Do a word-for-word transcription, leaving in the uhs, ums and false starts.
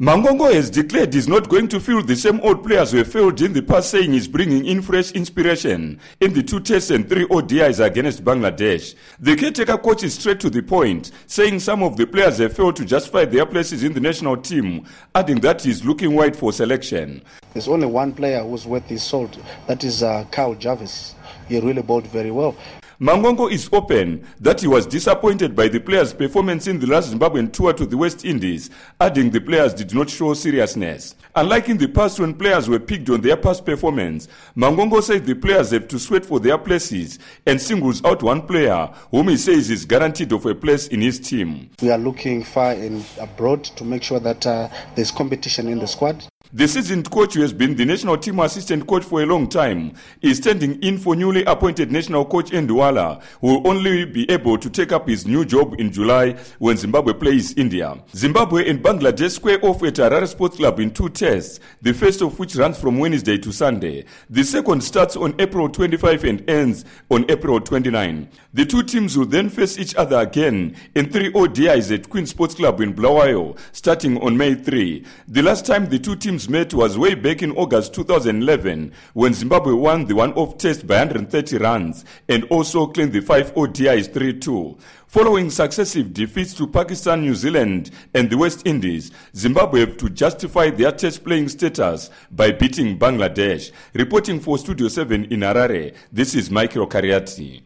Mangongo has declared he's not going to field the same old players who have failed in the past, saying he's bringing in fresh inspiration in the two tests and three O D Is against Bangladesh. The caretaker coach is straight to the point, saying some of the players have failed to justify their places in the national team, adding that he's looking wide for selection. There's only one player who's worth his salt, that is uh, Kyle Jarvis. He really bowled very well. Mangongo is open that he was disappointed by the players' performance in the last Zimbabwean tour to the West Indies, adding the players did not show seriousness. Unlike in the past when players were picked on their past performance, Mangongo said the players have to sweat for their places and singles out one player whom he says is guaranteed of a place in his team. We are looking far and abroad to make sure that uh, there's competition in the squad. The seasoned coach, who has been the national team assistant coach for a long time, is standing in for newly appointed national coach Nduwala, who will only be able to take up his new job in July when Zimbabwe plays India. Zimbabwe and Bangladesh square off at Harare Sports Club in two tests, the first of which runs from Wednesday to Sunday. The second starts on April twenty-fifth and ends on April twenty-ninth. The two teams will then face each other again in three O D Is at Queen Sports Club in Bulawayo, starting on May third. The last time the two teams met was way back in August two thousand eleven when Zimbabwe won the one-off test by one hundred thirty runs and also claimed the five O D Is three two. Following successive defeats to Pakistan, New Zealand and the West Indies, Zimbabwe have to justify their test playing status by beating Bangladesh. Reporting for Studio seven in Harare, this is Michael Kariati.